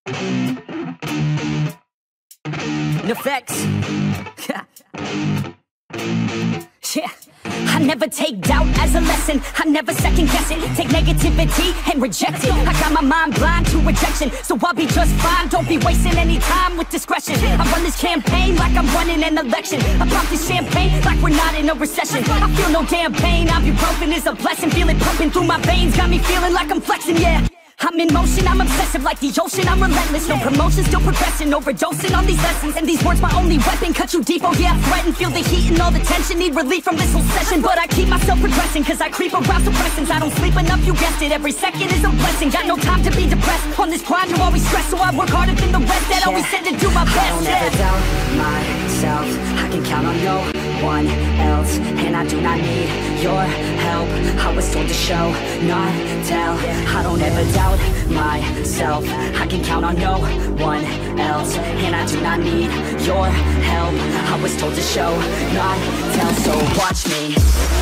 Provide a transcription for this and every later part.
Effects. Yeah. I never take doubt as a lesson. I never second guess it. Take negativity and reject it. I got my mind blind to rejection, so I'll be just fine. Don't be wasting any time with discretion. I run this campaign like I'm running an election. I pop this champagne like we're not in a recession. I feel no damn pain. Ibuprofen is a blessing. Feel it pumping through my veins. Got me feeling like I'm flexing, yeah. I'm in motion, I'm obsessive like the ocean, I'm relentless. No promotion, still progressing, overdosing on these lessons. And these words my only weapon, cut you deep, oh yeah, I threaten. Feel the heat and all the tension, need relief from this whole session. But I keep myself progressing, cause I creep around suppressants. I don't sleep enough, you guessed it, every second is a blessing. Got no time to be depressed, on this grind you always stress. So I work harder than the rest, that always said to do my best. I don't ever doubt myself, I can count on no one else. And I do not need your help, I was told to show, not tell. I don't ever doubt myself, I can count on no one else. And I do not need your help, I was told to show, not tell. So watch me.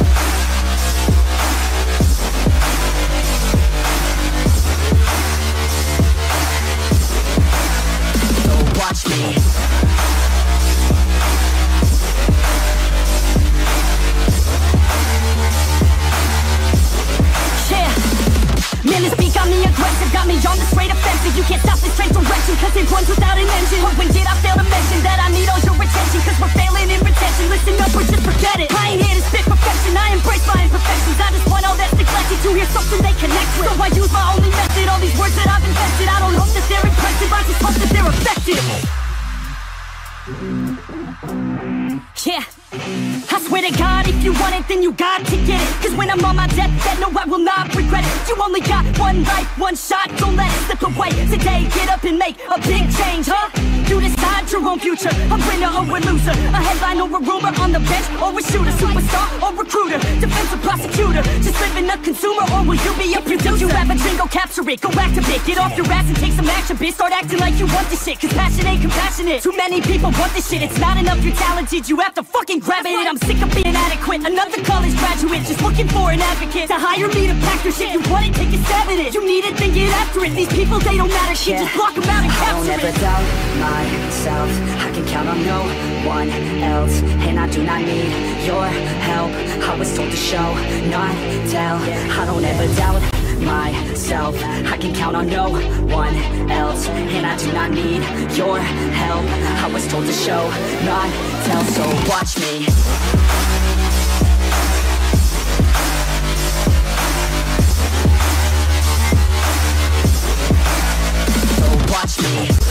So watch me. Man, this beat got me aggressive, got me on the straight offensive. You can't stop this train direction, cause it runs without an engine. But when did I fail to mention that I need all your attention? Cause we're failing in retention, listen up or just forget it. I ain't here to spit perfection, I embrace my imperfections. I just want all that's neglected to hear something they connect with. So I use my only method, all these words that I've invested. I don't hope that they're impressive, I just hope that they're effective. Yeah, I swear to God, if you want it, then you got to get it. Cause when I'm on my deathbed, no, I will not regret it. You only got one life, one shot, don't let it slip away. Today, get up and make a big change, huh? You decide your own future, a winner or a loser, a headline or a rumor, on the bench or a shooter, superstar or recruiter, defensive prosecutor, just living a consumer, or will you be a producer? If you have a dream, go capture it, go activate, get off your ass and take some action, bitch. Start acting like you want this shit, cause passion ain't compassionate. Too many people want this shit, it's not enough you're talented, you have to fucking grab it. I'm sick of being inadequate, another college graduate, just looking for an advocate to hire me to pack your shit. You want it, take a stab at it. You need it, then get after it. These people, they don't matter shit, just block them out and capture it. I don't ever doubt myself, I can count on no one else. And I do not need your help, I was told to show, not tell. I don't ever doubt myself, I can count on no one else. And I do not need your help, I was told to show, not tell. So watch me. So watch me.